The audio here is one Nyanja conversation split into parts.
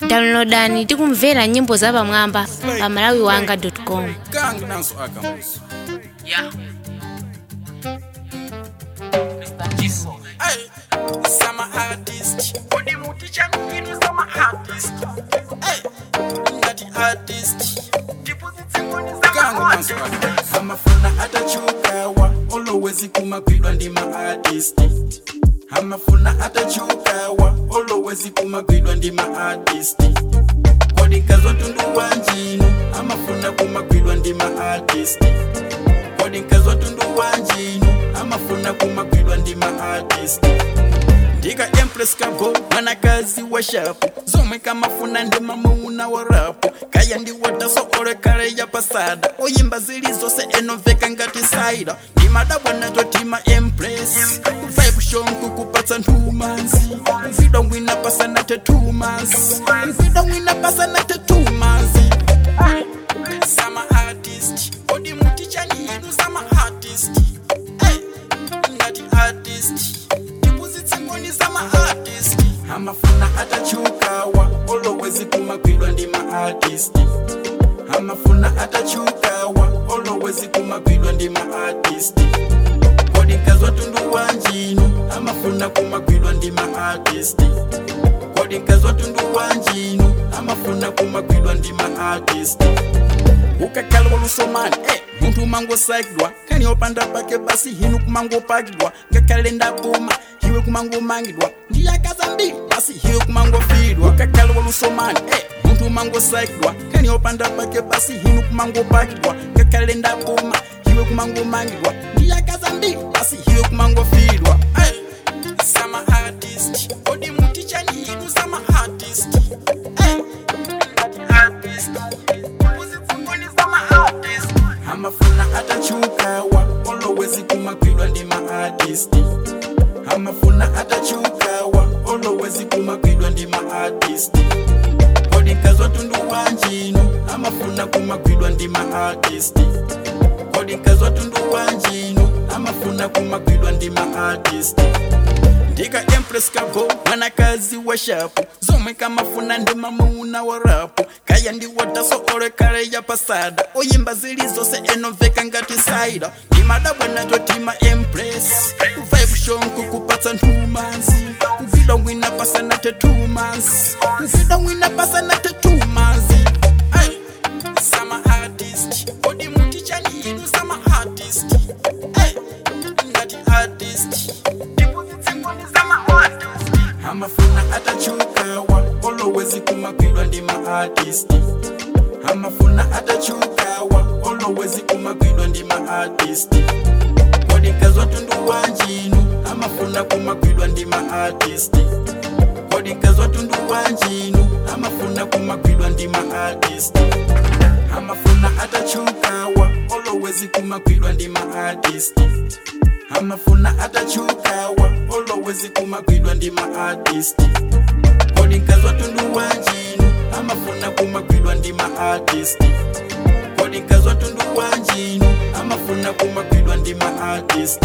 Downloadani tikumvera nyimbo za pamwamba pa malawiwanga.com. Yeah. Mr. Jiso. Hey, summer artist. Odi muticha mkini summer artist. Hey, ngati artist. Deposit ngoni summer artist. Amafuna atachukawa, always kumagwidwa ndima artist. Amafuna atachukawa, always kumagwidwa ndima artist. Kodi kazo tundu wanjinu, amafuna kumagwidwa ndima artist. Kodi kazo tundu wanjinu, amafuna kumagwidwa ndima artist. Ndika Empress Kabo, mwanakazi wa shapu. Zome kama funa ndima muuna wa rapu. Kaya ndi wataso ore kare ya pasada. Oyimba zili zose enoveka ngati saida. Ndimada wana totima Empress. Vibe shonku kupatsa ntumanzi. Vida wina pasa na tetumanzi. Vida wina pasa na tetumanzi. Sama artist. Odi muticha ni hinu sama artist. Hey, ngati artist. Ngoni sama artist. Amafuna atachukawa, always kumagwidwa ndima artist. Amafuna atachukawa, always kumagwidwa ndima artist. Kodi kazo tundu wanjinu, amafuna kumagwidwa ndima artist. Kodi kazo tundu wanjinu, amafuna kumagwidwa ndima artist. Ukakala walusomani, muntu mango saikidwa. Kani opanda pake basi hinu kumango pakidwa. Ngakalenda kuma hiwe kumango mangidwa. Ndiya kaza mbili basi hiwe kumango fidwa. Ukakala walusomani, muntu mango saikidwa. Kani opanda pake basi hinu kumango pakidwa. Ngakalenda kuma hiwe kumango mangidwa. Ndiya kaza mbili basi hiwe kumango fidwa. Sama artist. Odi muticha ni hinu sama artist. Artist. Amafuna atachukawa, always kumagwidwa ndima artist. Amafuna atachukawa, always kumagwidwa ndima artist. Kodi kazo tundu wanjinu, amafuna kumagwidwa ndima artist. Kodi kazo tundu wanjinu, amafuna kumagwidwa ndima artist. Ndika Empress Kabo, mwanakazi wa shapu. Zome kama funa ndima muuna wa rapu. Kaya ndi wataso ore kare ya pasada. Oyimba zili zose enoveka ngati saida. Ndimada wana totima Empress. Vibe shonku kupatsa ntumanzi. Vida wina pasa na tetumanzi. Vida wina pasa na tetumanzi. Sama artist. Odi muticha ni hinu sama artist. Ngati artist. Amafuna atachukawa, always kumagwidwa ndima artist. Amafuna atachukawa, always kumagwidwa ndima artist. Kodi kazo tundu wanjinu, amafuna kumagwidwa ndima artist. Kodi kazo tundu wanjinu, amafuna kumagwidwa ndima artist. Amafuna atachukawa, always kumagwidwa ndima artist. Amafuna atachukawa, always kumagwidwa ndima artist. Kodi kazo tundu wanjinu, amafuna kumagwidwa ndima artist. Kodi kazo tundu wanjinu, amafuna kumagwidwa ndima artist.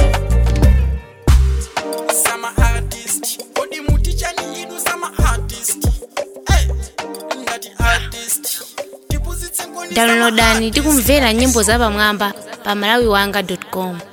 Sama artist. Kodi muticha ni hinu sama artist. Ngati artist. Downloadani tikumvera nyimbo za pamwamba pa malawiwanga.com.